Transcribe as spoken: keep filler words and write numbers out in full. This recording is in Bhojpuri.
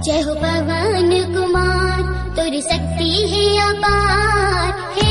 जय हो पवन कुमार, तुरी शक्ति है अपार।